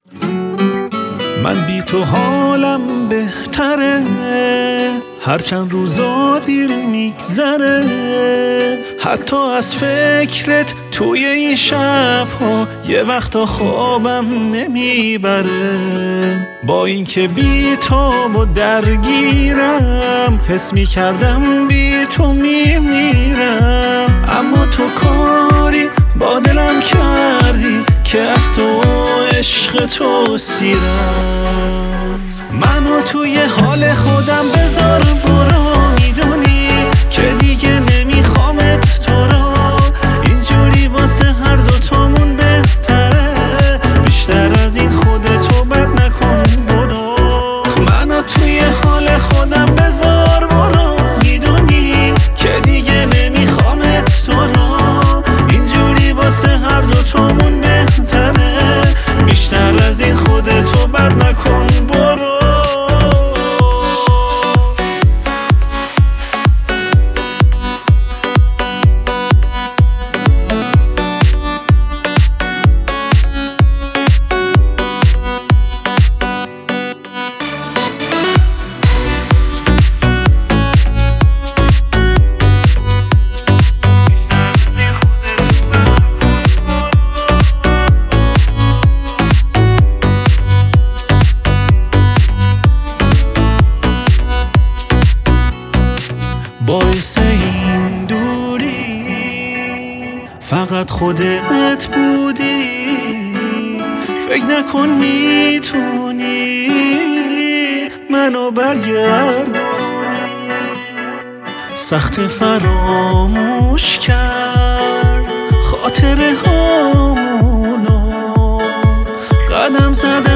من بی تو حالم بهتره، هرچند روزا دیر میگذره، حتی از فکرت توی این شبها یه وقتا خوابم نمیبره. با اینکه بی تو و درگیرم، حس میکردم بی تو میمیرم، اما تو کاری با دلم کردی که از تو عشق تو سیرم. منو توی حال خودم بذار برو، میدونی که دیگه نمیخوامت تو را، اینجوری واسه هر دوتامون بهتره، بیشتر از این خودتو بد نکن برو. منو توی حال خودم بذار برو، میدونی که دیگه نمیخوامت تو را، اینجوری واسه هر دوتامون بهتره، بیشتر از این خودتو بد نکن برو. باعث این دوری فقط خودت بودی، فکر نکن میتونی منو برگردونی. سخت فراموش کرد خاطره هامونو، قدم زدم